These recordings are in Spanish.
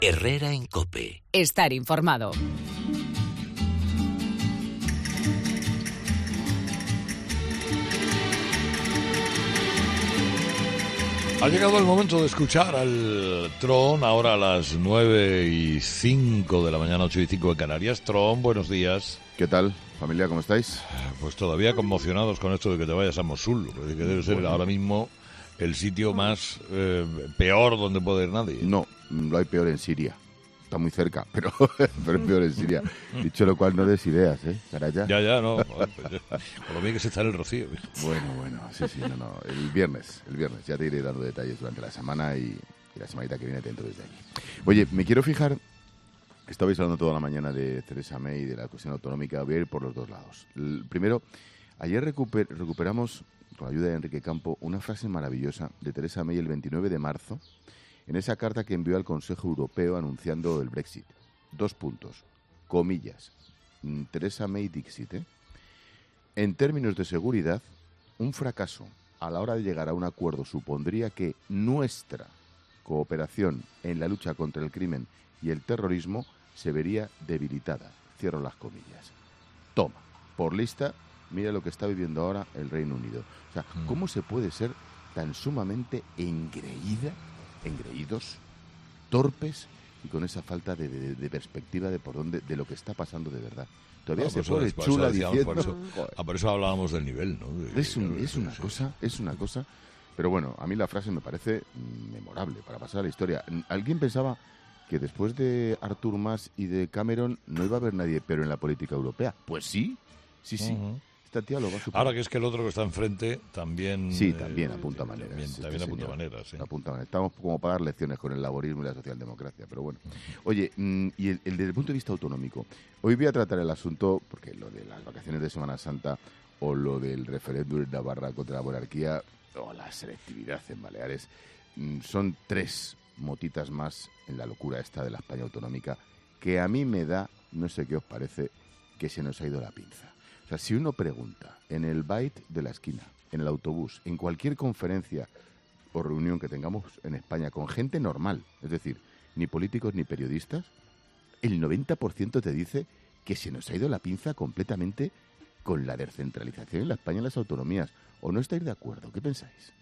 Herrera en COPE. Estar informado. Ha llegado el momento de escuchar al Tron, ahora a las 9:05 de la mañana, 8:05 en Canarias. Tron, buenos días. ¿Qué tal, familia? ¿Cómo estáis? Pues todavía conmocionados con esto de que te vayas a Mosul, que debe ser ahora mismo el sitio más peor donde puede ir nadie. No, lo hay peor en Siria. Está muy cerca, pero es peor en Siria. Dicho lo cual, no des ideas, ¿eh? Caraya. Ya, no. Por lo bien que se está en el Rocío. Bueno, sí, no. El viernes. Ya te iré dando detalles durante la semana y la semanita que viene te entro desde allí. Oye, me quiero fijar, estabais hablando toda la mañana de Theresa May y de la cuestión autonómica, voy a ir por los dos lados. Primero, ayer recuperamos, con la ayuda de Enrique Campo, una frase maravillosa de Theresa May el 29 de marzo, en esa carta que envió al Consejo Europeo anunciando el Brexit. 2 puntos, comillas, Theresa May Dixit, ¿eh? En términos de seguridad, un fracaso a la hora de llegar a un acuerdo supondría que nuestra cooperación en la lucha contra el crimen y el terrorismo se vería debilitada. Cierro las comillas. Toma, por lista, mira lo que está viviendo ahora el Reino Unido. O sea, ¿cómo se puede ser tan sumamente engreídos, torpes y con esa falta de perspectiva de lo que está pasando de verdad? Todavía se pone chula diciendo... Por eso hablábamos del nivel, ¿no? Es una cosa... Pero bueno, a mí la frase me parece memorable para pasar a la historia. ¿Alguien pensaba que después de Artur Mas y de Cameron no iba a haber nadie pero en la política europea? Pues sí. Esta tía lo va a superar. Ahora que es que el otro que está enfrente también... Sí, también apunta maneras. También apunta maneras, sí. Estamos como para dar lecciones con el laborismo y la socialdemocracia, pero bueno. Oye, y desde el punto de vista autonómico, hoy voy a tratar el asunto, porque lo de las vacaciones de Semana Santa o lo del referéndum en Navarra contra la monarquía o la selectividad en Baleares, son 3 motitas más en la locura esta de la España autonómica que a mí me da, no sé qué os parece, que se nos ha ido la pinza. O sea, si uno pregunta en el byte de la esquina, en el autobús, en cualquier conferencia o reunión que tengamos en España con gente normal, es decir, ni políticos ni periodistas, el 90% te dice que se nos ha ido la pinza completamente con la descentralización en la España y las autonomías. ¿O no estáis de acuerdo? ¿Qué pensáis?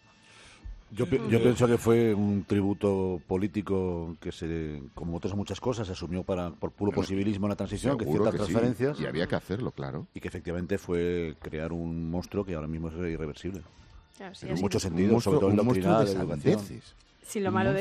Yo pienso que fue un tributo político que como otras muchas cosas, se asumió por puro posibilismo en la transición, que ciertas transferencias. Sí, y había que hacerlo, claro. Y que efectivamente fue crear un monstruo que ahora mismo es irreversible. Claro, sí, en muchos sentidos, sobre todo en doctrina de educación. Sí, lo malo de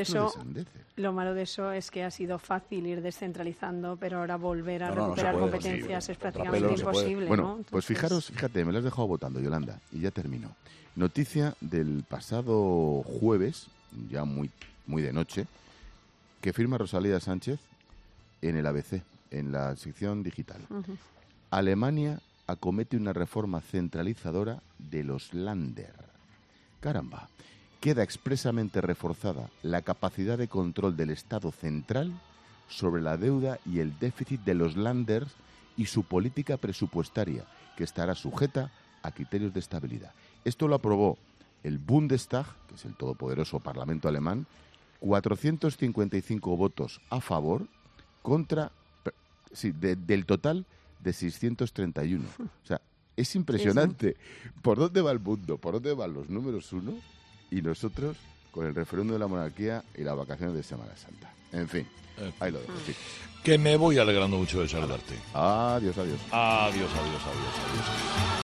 eso es que ha sido fácil ir descentralizando, pero ahora volver a recuperar competencias es prácticamente imposible. Bueno, ¿no? Entonces... pues fíjate, me lo has dejado votando, Yolanda, y ya termino. Noticia del pasado jueves, ya muy de noche, que firma Rosalía Sánchez en el ABC, en la sección digital. Alemania acomete una reforma centralizadora de los Länder. Caramba. Queda expresamente reforzada la capacidad de control del Estado central sobre la deuda y el déficit de los Länder y su política presupuestaria, que estará sujeta a criterios de estabilidad. Esto lo aprobó el Bundestag, que es el todopoderoso Parlamento alemán, 455 votos a favor contra del total de 631. O sea, es impresionante. Sí. ¿Por dónde va el mundo? ¿Por dónde van los números 1? Y nosotros con el referéndum de la monarquía y las vacaciones de Semana Santa. En fin, ahí lo dejo. Sí. Que me voy alegrando mucho de saludarte. Adiós. Adiós.